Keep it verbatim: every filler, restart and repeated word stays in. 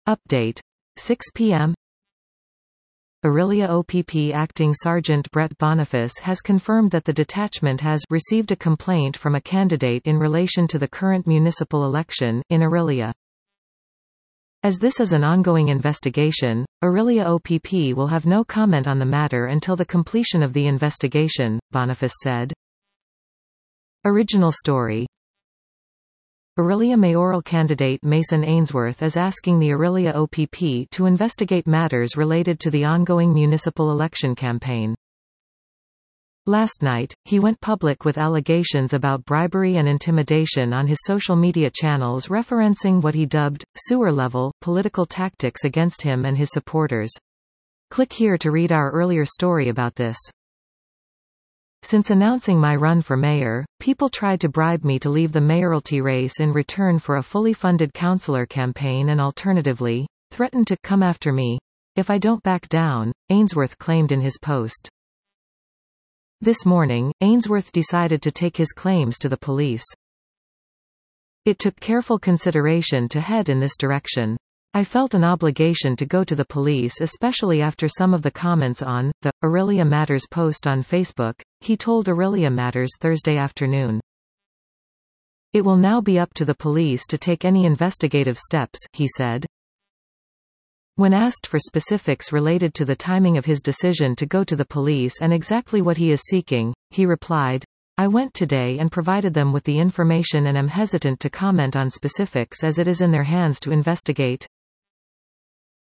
Update. six p m Orillia O P P Acting Sergeant Brett Boniface has confirmed that the detachment has received a complaint from a candidate in relation to the current municipal election in Orillia. As this is an ongoing investigation, Orillia O P P will have no comment on the matter until the completion of the investigation, Boniface said. Original story. Orillia mayoral candidate Mason Ainsworth is asking the Orillia O P P to investigate matters related to the ongoing municipal election campaign. Last night, he went public with allegations about bribery and intimidation on his social media channels, referencing what he dubbed sewer-level political tactics against him and his supporters. Click here to read our earlier story about this. Since announcing my run for mayor, people tried to bribe me to leave the mayoralty race in return for a fully funded councillor campaign and alternatively, threatened to come after me if I don't back down, Ainsworth claimed in his post. This morning, Ainsworth decided to take his claims to the police. It took careful consideration to head in this direction. I felt an obligation to go to the police, especially after some of the comments on the Orillia Matters post on Facebook, he told Orillia Matters Thursday afternoon. It will now be up to the police to take any investigative steps, he said. When asked for specifics related to the timing of his decision to go to the police and exactly what he is seeking, he replied, I went today and provided them with the information and am hesitant to comment on specifics as it is in their hands to investigate.